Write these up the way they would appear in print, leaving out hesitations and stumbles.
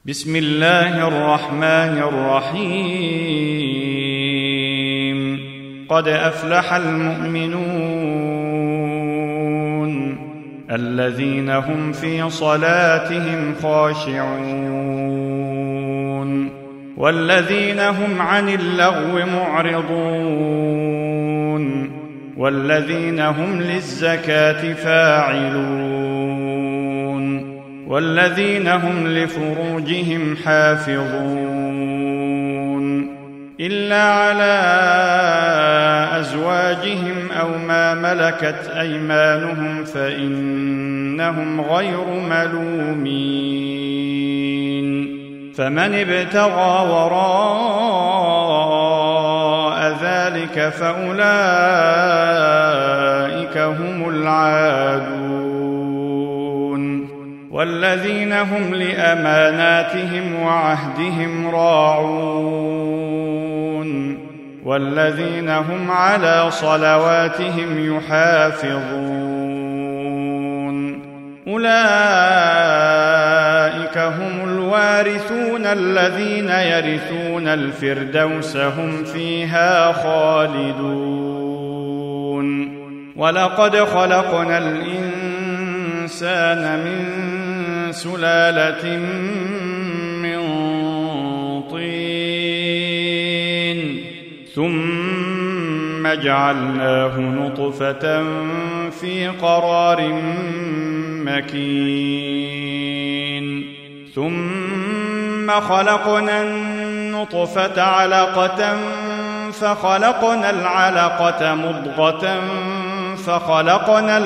بسم الله الرحمن الرحيم. قد أفلح المؤمنون الذين هم في صلاتهم خاشعون والذين هم عن اللغو معرضون والذين هم للزكاة فاعلون والذين هم لفروجهم حافظون إلا على أزواجهم أو ما ملكت أيمانهم فإنهم غير ملومين. فمن ابتغى وراء ذلك فأولئك هم العادون والذين هم لأماناتهم وعهدهم راعون والذين هم على صلواتهم يحافظون. أولئك هم الوارثون الذين يرثون الفردوس هم فيها خالدون. ولقد خلقنا الإنسان من سلالة من طين ثم جعلناه نطفة في قرار مكين ثم خلقنا النطفة علقة فخلقنا العلقة مضغة فخلقنا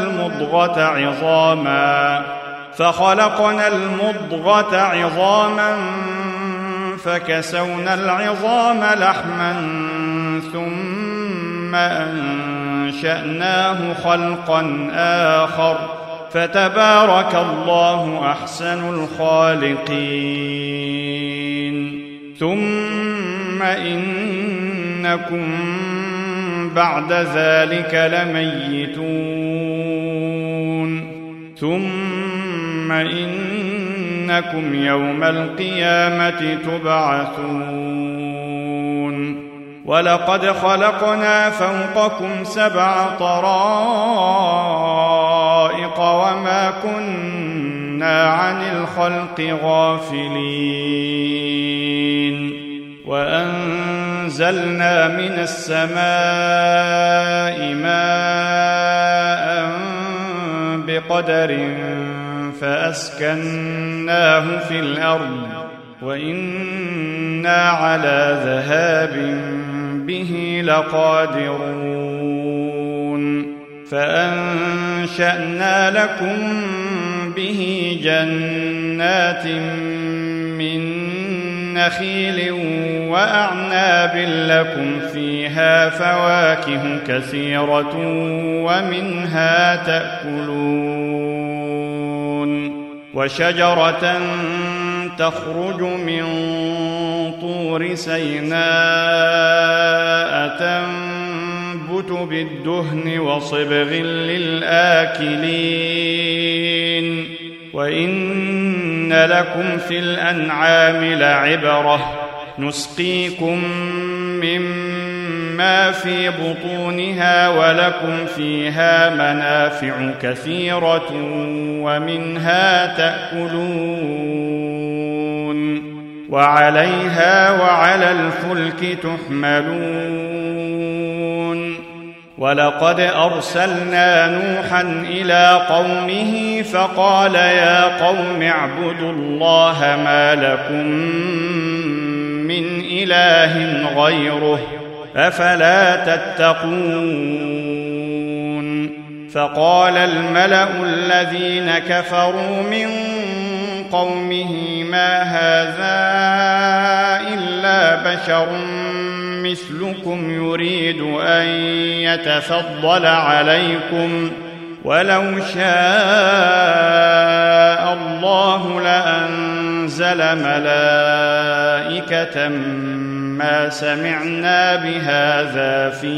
المضغة عظاما فكسونا العظام لحما ثم أنشأناه خلقا آخر فتبارك الله أحسن الخالقين. ثم إنكم بعد ذلك لميتون ثم إنكم يوم القيامة تبعثون. ولقد خلقنا فوقكم 7 طرائق وما كنا عن الخلق غافلين. وأنزلنا من السماء ماء بقدر فأسكناه في الأرض وإنا على ذهاب به لقادرون. فأنشأنا لكم به جنات من نخيل وأعناب لكم فيها فواكه كثيرة ومنها تأكلون. وشجرة تخرج من طور سيناء تنبت بالدهن وصبغ للآكلين. وإن لكم في الأنعام لعبرة نسقيكم مما في بطونها ولكم فيها منافع كثيرة ومنها تأكلون وعليها وعلى الفلك تحملون. ولقد أرسلنا نوحا إلى قومه فقال يا قوم اعبدوا الله ما لكم من إله غيره أفلا تتقون. فقال الملأ الذين كفروا من قومه ما هذا إلا بشر مثلكم يريد أن يتفضل عليكم ولو شاء الله لأنزل ملائكة ما سمعنا بهذا في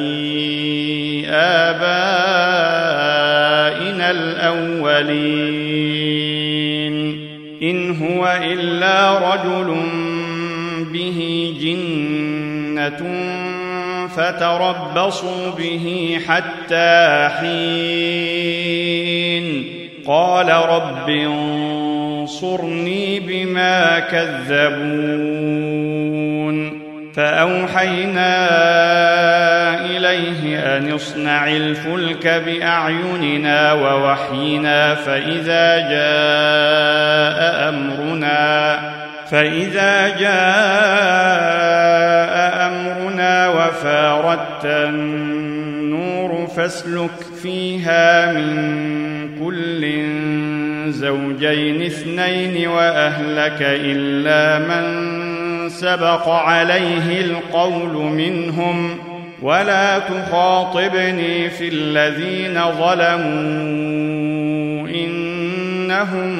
آبائنا الأولين إن هو إلا رجل به جنة فتربصوا به حتى حين قال رب انصرني بما كذبون فأوحينا إليه أن اصنع الفلك بأعيننا ووحينا فإذا جاء أمرنا وفاردت النور فاسلك فيها من كل زوجين اثنين وأهلك إلا من سبق عليه القول منهم ولا تخاطبني في الذين ظلموا إنهم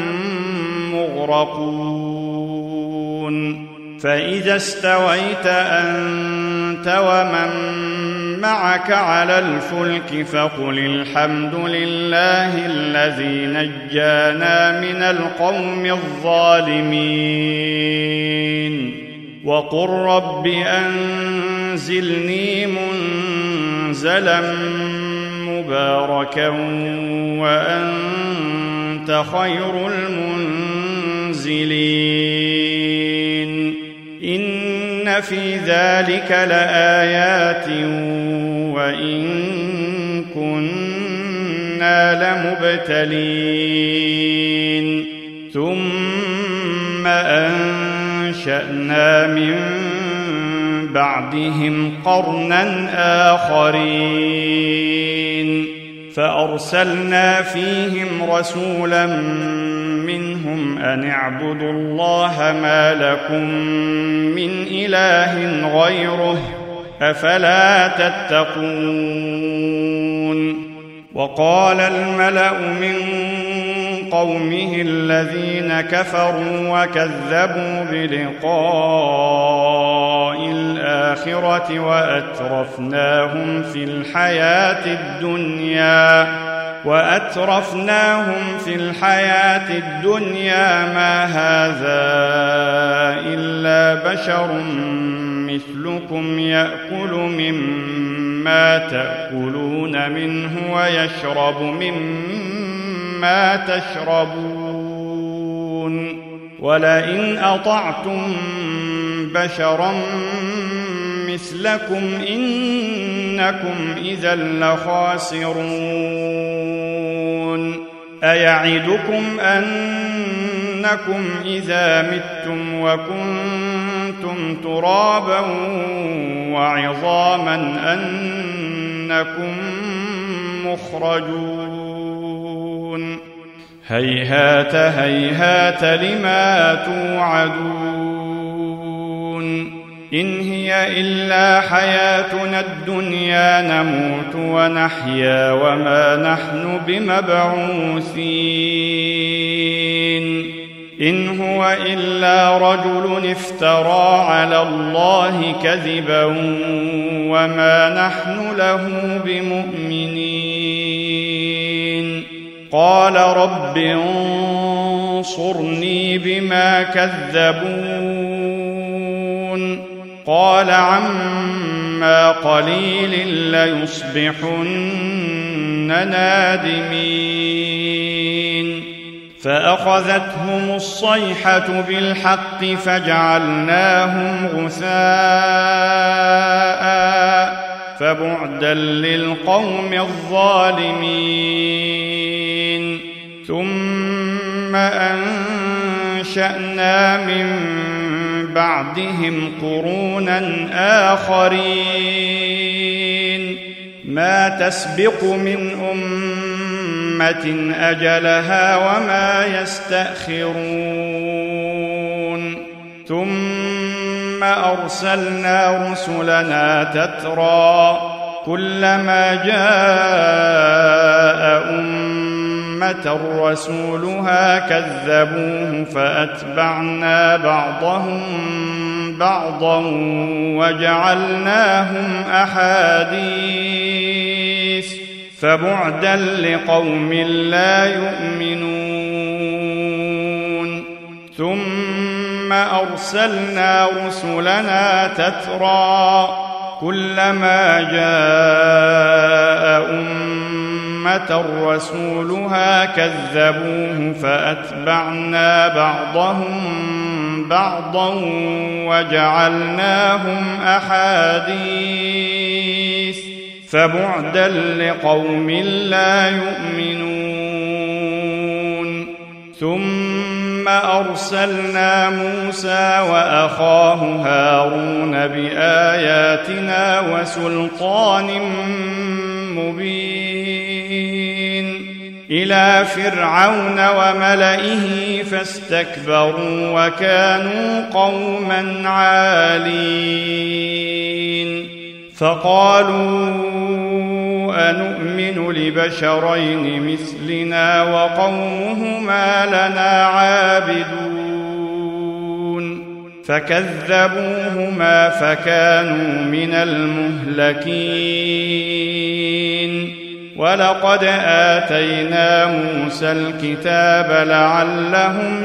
مغرقون فإذا استويت أنت ومن معك على الفلك فقل الحمد لله الذي نجانا من القوم الظالمين وقل رب أنزلني منزلا مباركا وأنت خير المنزلين إن في ذلك لآيات وإن كنا لمبتلين ثم أنشأنا من بعدهم قرنا آخرين فأرسلنا فيهم رسولا منهم أن اعبدوا الله ما لكم من إله غيره أفلا تتقون وقال الملأ من قومه الذين كفروا وكذبوا بلقاء الآخرة وأترفناهم في الحياة الدنيا ما هذا إلا بشر مثلكم يأكل مما تأكلون منه ويشرب مما تشربون ولئن أطعتم بشرا مثلكم إنكم إذا لخاسرون أيعدكم أنكم إذا متم وكنتم ترابا وعظاما أنكم مخرجون هيهات هيهات لما توعدون إن هي إلا حياتنا الدنيا نموت ونحيا وما نحن بمبعوثين إن هو إلا رجل افترى على الله كذبا وما نحن له بمؤمنين قال رب انصرني بما كذبون قال عما قليل ليصبحن نادمين فأخذتهم الصيحة بالحق فجعلناهم غثاء فبعدا للقوم الظالمين ثم أنشأنا من بعدهم قرونا آخرين ما تسبق من أمة أجلها وما يستأخرون ثم أرسلنا رسلنا تترى كلما جاء أمة رسولها كذبوه فأتبعنا بعضهم بعضا وجعلناهم أحاديث فبعدا لقوم لا يؤمنون ثم أرسلنا رسلنا تترى كلما جاء أمة رسولها كذبوه فأتبعنا بعضهم بعضا وجعلناهم أحاديث فبعدا لقوم لا يؤمنون. ثم أرسلنا موسى وأخاه هارون بآياتنا وسلطان مبين إلى فرعون وملئه فاستكبروا وكانوا قوما عالين. فقالوا أنؤمن لبشرين مثلنا وقومهما لنا عابدون فكذبوهما فكانوا من المهلكين. ولقد آتينا موسى الكتاب لعلهم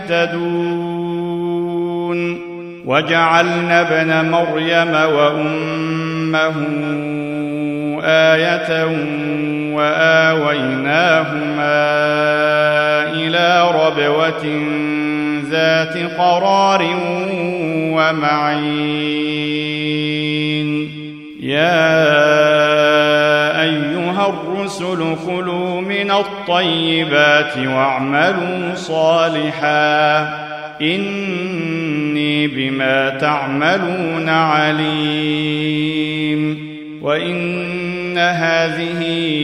يهتدون وجعلنا ابن مريم وأمه آية وآويناهما إلى ربوة ذات قرار ومعين. يا أيها الرسل كلوا من الطيبات واعملوا صالحا إني بما تعملون عليم. وإن هذه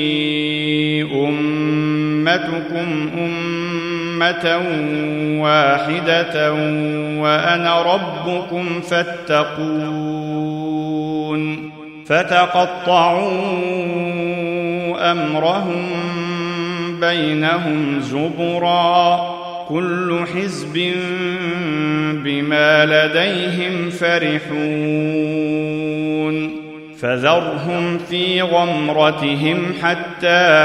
أمتكم أمة واحدة وأنا ربكم فاتقون. فتقطعوا أمرهم بينهم زبرا كل حزب بما لديهم فرحون. فذرهم في غمرتهم حتى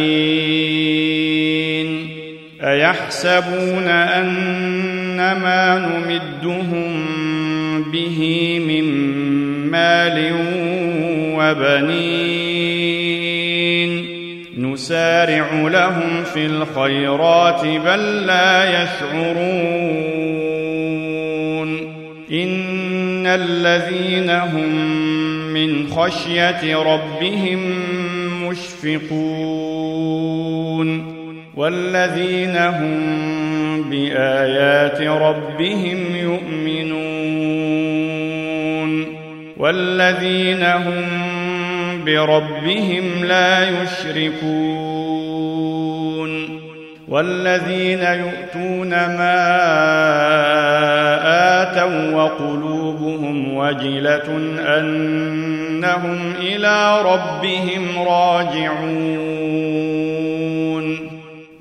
حين. أيحسبون أن ما نمدهم به من مال وبنين نسارع لهم في الخيرات بل لا يشعرون. إن الذين هم من خشية ربهم مشفقون والذين هم بآيات ربهم يؤمنون والذين هم بربهم لا يشركون والذين يؤتون ما آتوا وقلوبهم وجلة أنهم إلى ربهم راجعون.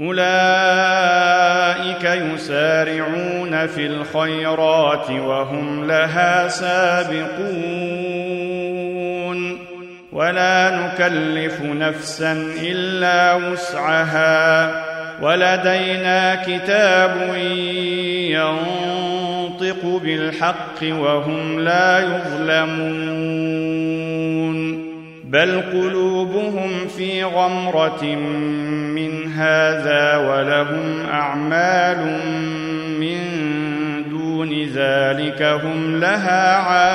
أولئك يسارعون في الخيرات وهم لها سابقون ولا نكلف نفسا إلا وسعها ولدينا كتاب ينطق بالحق وهم لا يظلمون. بل قلوبهم في غمرة من هذا ولهم أعمال من دون ذلك هم لها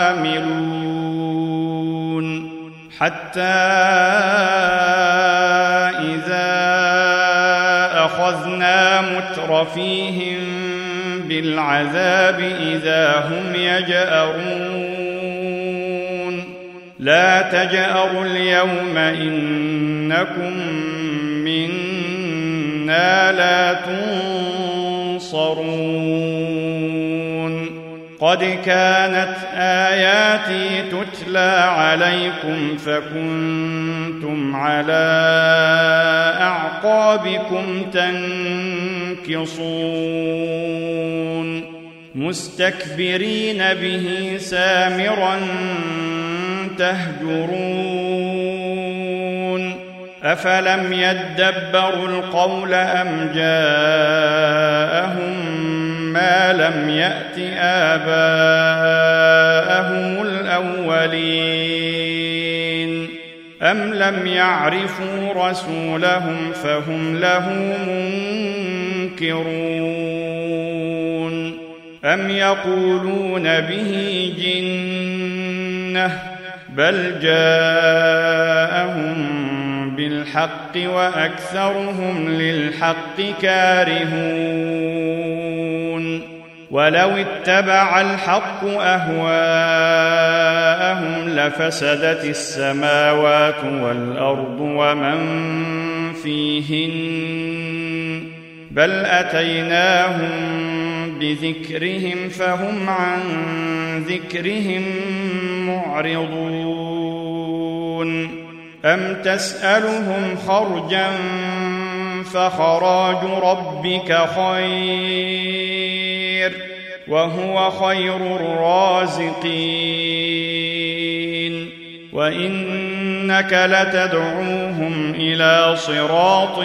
عاملون. حتى إذا أخذنا مترفيهم بالعذاب إذا هم يجأرون. لا تجأروا اليوم إنكم منا لا تنصرون. قد كانت آياتي تتلى عليكم فكنتم على أعقابكم تنكصون مستكبرين به سامرا تهجرون. أفلم يدبروا القول أم جاءهم ما لم يأت آباءهم الأولين أم لم يعرفوا رسولهم فهم له منكرون أم يقولون به جنة بل جاءهم بالحق وأكثرهم للحق كارهون ولو اتبع الحق أهواءهم لفسدت السماوات والأرض ومن فيهن بل أتيناهم بذكرهم فهم عن ذكرهم معرضون أم تسألهم خرجا فخراج ربك خير وهو خير الرازقين وإنك لتدعوهم إلى صراط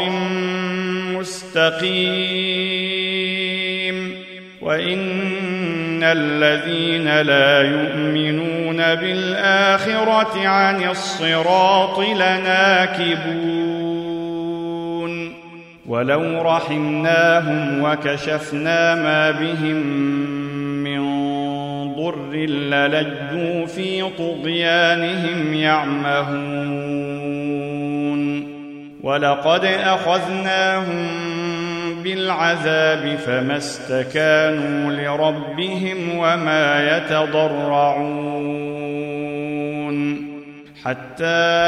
مستقيم وإن الذين لا يؤمنون بالآخرة عن الصراط لناكبون ولو رحمناهم وكشفنا ما بهم من ضر للجوا في طغيانهم يعمهون ولقد أخذناهم بالعذاب فما استكانوا لربهم وما يتضرعون حتى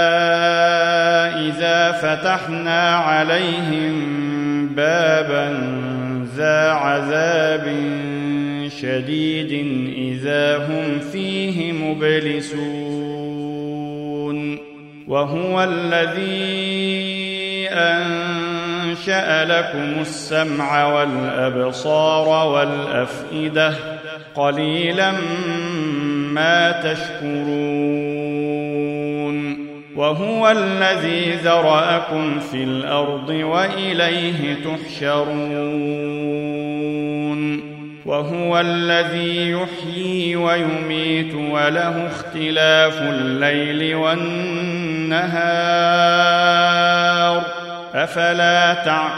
إذا فتحنا عليهم بابا ذا عذاب شديد إذا هم فيه مبلسون وهو الذي أنشأ لكم السمع والأبصار والأفئدة قليلا ما تشكرون وهو الذي ذرأكم في الأرض وإليه تحشرون وهو الذي يحيي ويميت وله اختلاف الليل والنهار أفلا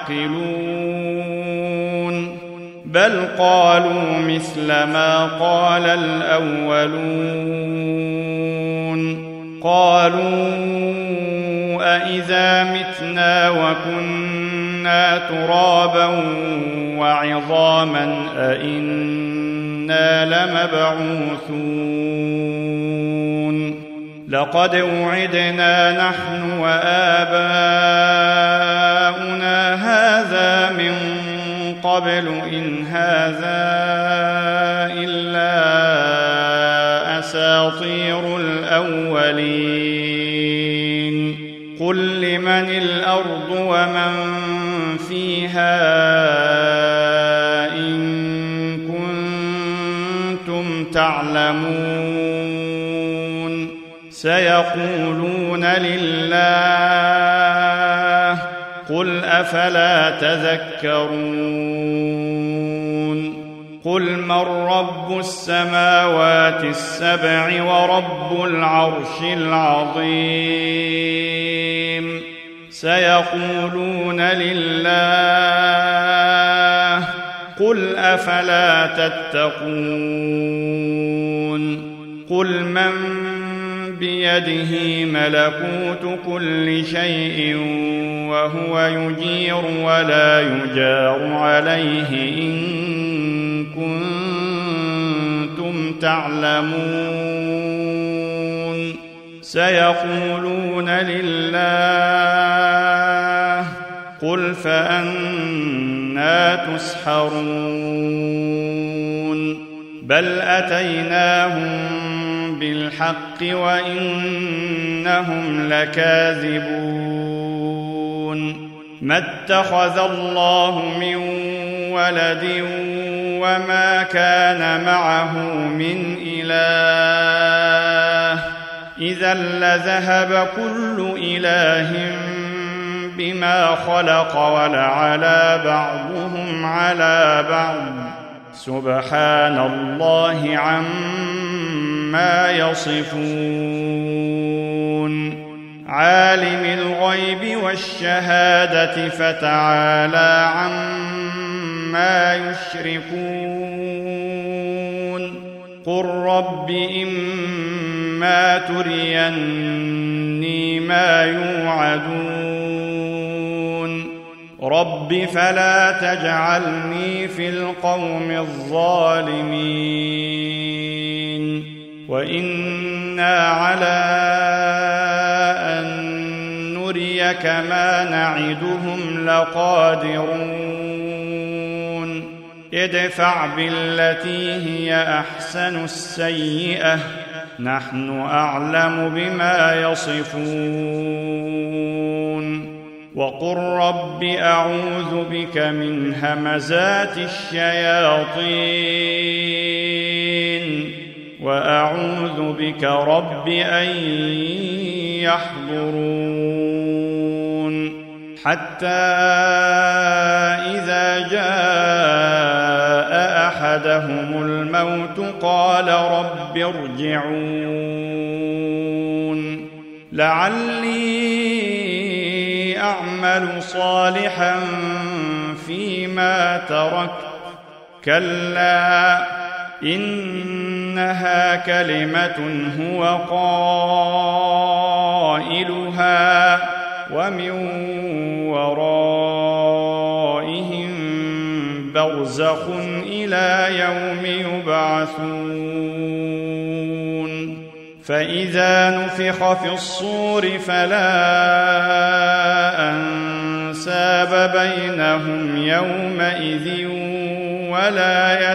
تعقلون بل قالوا مثل ما قال الأولون قالوا أإذا متنا وكنا ترابا وعظاما أإنا لمبعوثون لقد وعدنا نحن وآباؤنا هذا من قبل إن هذا إلا أساطير الأولين قل لمن الأرض ومن فيها إن كنتم تعلمون سيقولون لله قل أفلا تذكرون قل من رب السماوات السبع ورب العرش العظيم سيقولون لله قل أفلا تتقون قل من بيده ملكوت كل شيء وهو يجير ولا يجار عليه إن كنتم تعلمون سيقولون لله قل فأنى تسحرون بل أتيناهم بالحق وإنهم لكاذبون ما اتخذ الله من ولد وما كان معه من إله إذا لذهب كل إله بما خلق ولعلى بعضهم على بعض سبحان الله عما يصفون عالم الغيب والشهادة فتعالى عما يشركون قل رب إما تريني ما يوعدون رب فلا تجعلني في القوم الظالمين وإنا على أن نريك ما نعدهم لقادرون ادفع بالتي هي أحسن السيئة نحن أعلم بما يصفون وقل رب أعوذ بك من همزات الشياطين وأعوذ بك رب أن يحضرون حتى إذا جاء أحدهم الموت قال رب ارجعون لعلي أعمل صالحا فيما تركت كلا إنها كلمة هو قائلها ومن ورائهم برزخ إلى يوم يبعثون فإذا نفخ في الصور فلا أنساب بينهم يومئذ ولا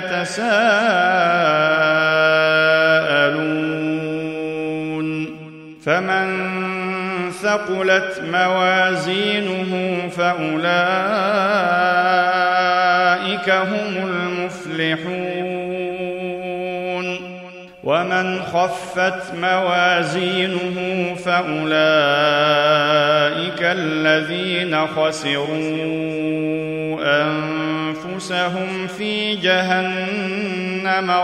يتساءلون فمن ثقلت موازينه فأولئك هم المفلحون ومن خفت موازينه فأولئك الذين خسروا أنفسهم في جهنم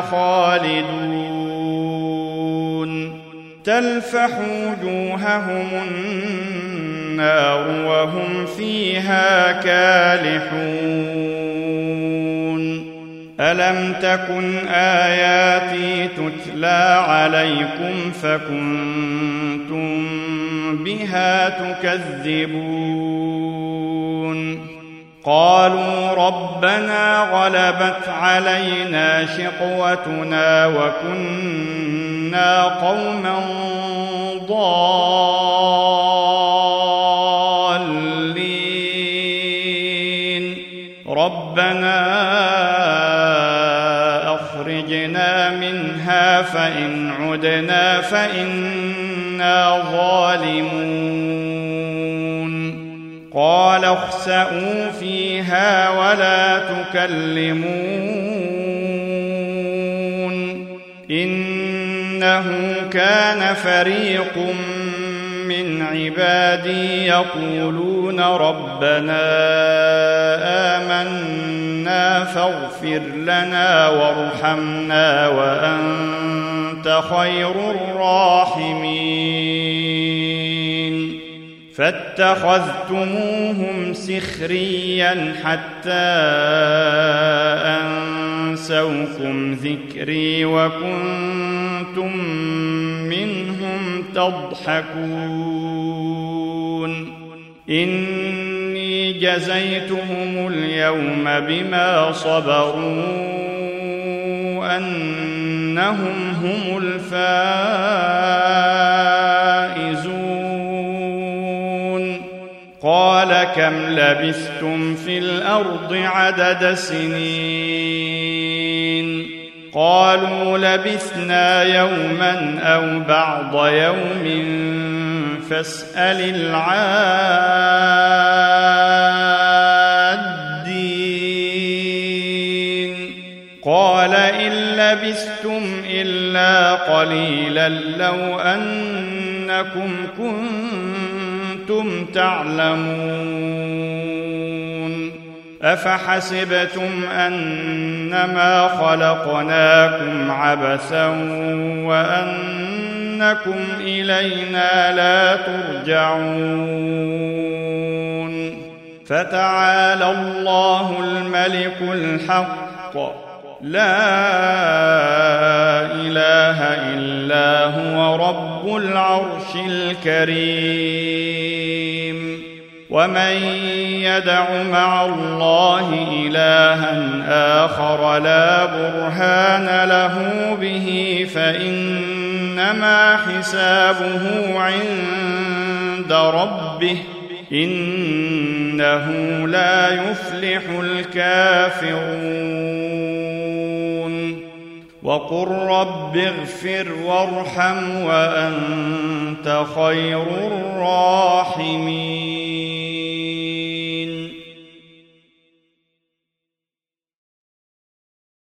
خالدون تلفح وجوههم النار وهم فيها كالحون ألم تكن آياتي تتلى عليكم فكنتم بها تكذبون قالوا ربنا غلبت علينا شقوتنا وكنا قوما ضالين ربنا أخرجنا منها فإن عدنا فإنا ظالمون قال اخسئوا فيها ولا تكلمون إنه كان فريق من عبادي يقولون ربنا آمنا فاغفر لنا وارحمنا وأنت خير الراحمين فاتخذتموهم سخريا حتى أنسوكم ذكري وكنتم منهم تضحكون إني جزيتهم اليوم بما صبروا أنهم هم الفائزون قال كم لبثتم في الأرض عدد سنين قالوا لبثنا يوما أو بعض يوم فاسأل العادين قال إن لبثتم إلا قليلا لو أنكم كنتم تعلمون أفحسبتم أنما خلقناكم عبثا وأنكم إلينا لا ترجعون فتعالى الله الملك الحق لا إله إلا هو رب العرش الكريم ومن يدع مع الله إلها آخر لا برهان له به فإنما حسابه عند ربه إنه لا يفلح الكافرون وقل رب اغفر وارحم وأنت خير الراحمين